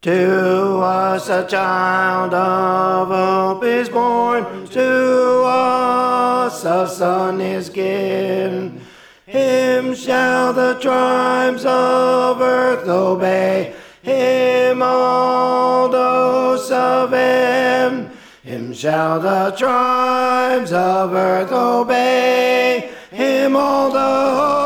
To us a child of hope is born, to us a son is given. Him shall the tribes of earth obey, him all those of heaven. Him shall the tribes of earth obey, him all the